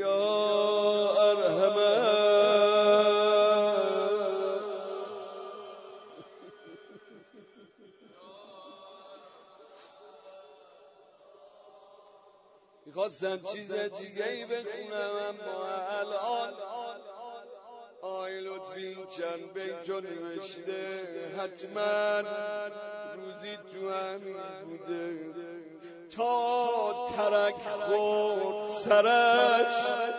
یا ارحمن. میخواستم چیز دیگه‌ای بخونم اما الان آی لطفی چند بیتو نوشته، حتما روزی تو همین بوده. تا ترک خورد سرش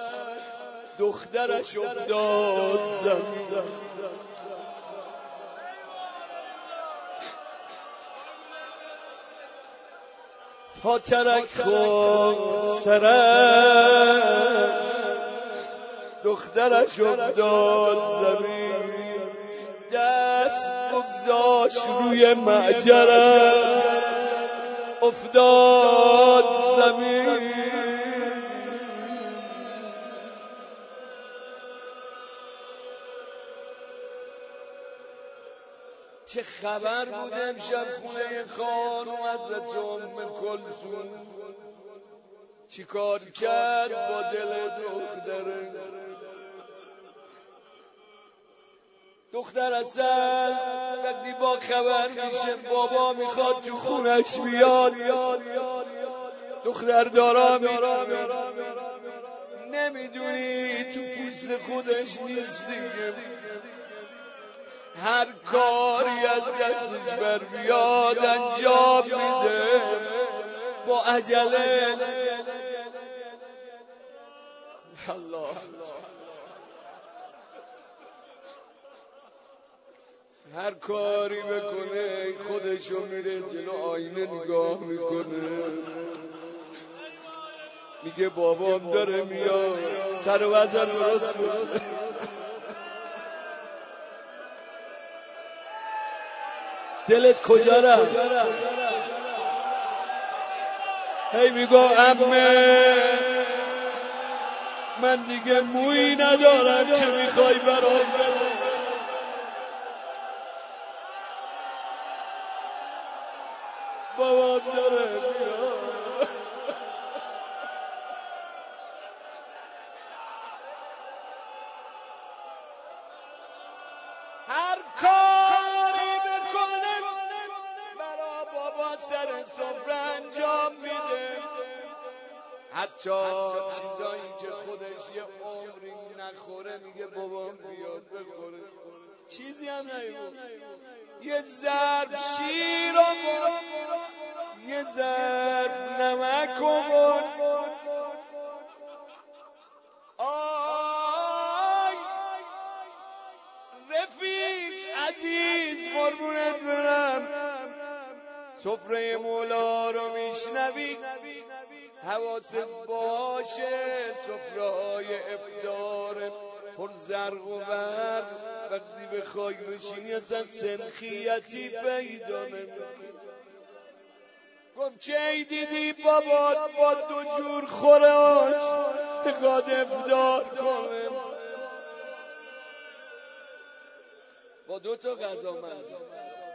دخترش افتاد زمین. تا ترک خورد سرش دخترش افتاد زمین. دست بگذاشت روی معجرش افتاد زمین. چه خبر بود امشب خونه خانم حضرت ام کلثوم؟ چی کار کرد با دل دختره؟ دختر اصلا وقتی با خبر میشه بابا میخواد تو خونش بیاد، دختر دارا میره، نمیدونی تو پوست خودش نیست دیگه. هر کاری از دستش بر بیاد انجام میده با عجله. الله هر کاری بکنه خودشو میره جلو آینه نگاه میکنه، میگه بابام داره میاد، سر وزن درست کنه. دلت کجا رفت؟ هی میگو عمه من دیگه مویی ندارم که میخوای برام بدی. بابام داره میاد. هر کاری بکنه برا بابا سر سفره انجام میده، حتی چیزایی که خودش یه عمری نخوره میگه بابام بیاد بخوره. چیزی هم نگو، یه ظرف شیر آورد، یه ظرف نمک آورد. آی رفیق عزیز قربونت برم، سفره مولا رو میشنوی حواست باشه. سفره‌های افطار پر زرق و برق وقتی بخوای بشینی اصلا سنخیتی پیدا نمی‌کنی. گفت کی دیدی بابات با 2 جور خوراک بخواد افطار کنه؟ با 2 تا غذا من.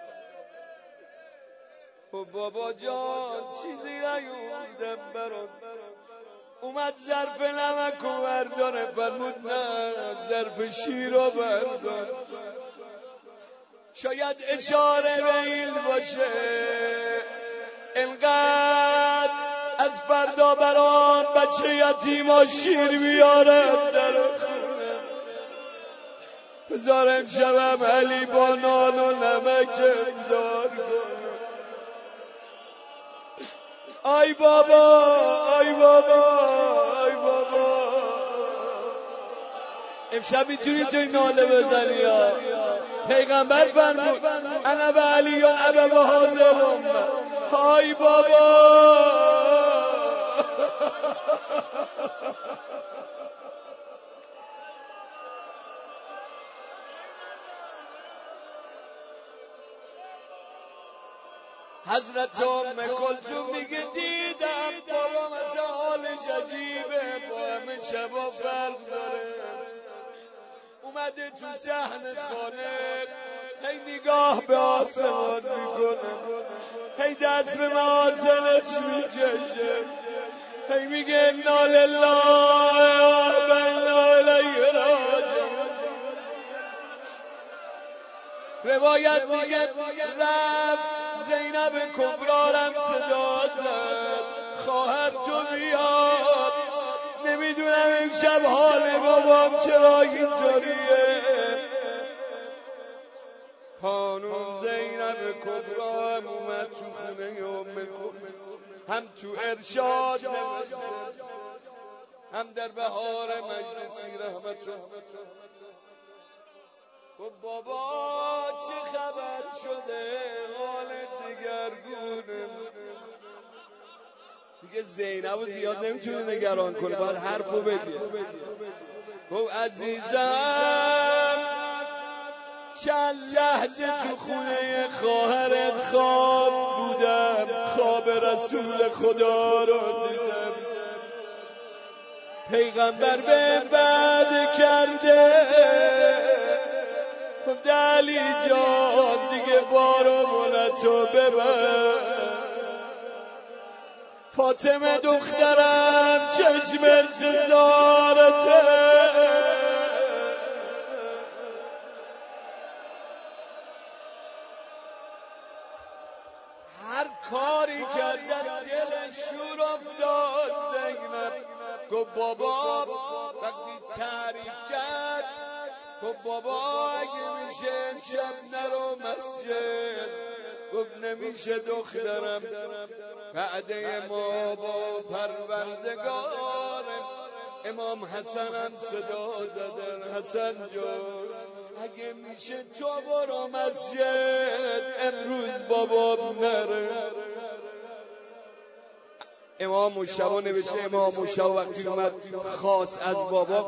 بابا جان چیزی نیومدم برات. اومد ظرف نمک رو برداره، فرمود نه ظرف شیر رو بردار. شاید اشاره به این باشه انقدر از فردا بران بچه یتیما شیر بیاره در خونه. بذار امشبم علی با نان و نمک افطار کنه. آی بابا آی بابا آی بابا، امشب میتونی توی ناله بزنی یا پیغمبر فرمود انا به علی و ابا و حاضرم. آی بابا حضرت ام کلثوم میگه دیدم بابام از حالش عجیبه، با همه شبا فرق داره. اومده تو صحن خانه هی نگاه به آسمان میکنه، هی دست به محاسنش میکشه، هی میگه انا لله روایت میگه رفت زینب کبرارم صدا زد خواهر تو بیاد، نمیدونم امشب حال بابام چرا اینطوریه. خانم زینب کبرا هم اومد تو خونه ام کلثوم، هم تو ارشاد هم در بهار مجلسی رحمت الله. خب بابا چه خبر شده، حالت دگرگونه. دیگه زینبو زیاد نمیتونه نگران کنه، باید حرفو بگه. خب عزیزم چند لحظه تو خونه خواهرت خواب بودم، خواب رسول خدا رو دیدم. پیغمبر به بعد کرده، گفت علی جان دیگه بارو مولتو ببر. فاطمه دخترم چشم انتظارته، هر کاری کردم دلش شور افتاد. زینب گفت بابا وقتی تعریف کرد، گفت بابا اگه میشه امشب نرو مسجد. گفت نمیشه دخترم، وعده ما با پروردگار. امام حسن هم صدا زدن حسن جان اگه میشه تو برو مسجد، امروز بابا نره. امام مشتبه نوشته امام مشتبه وقتی اومد خواست از بابا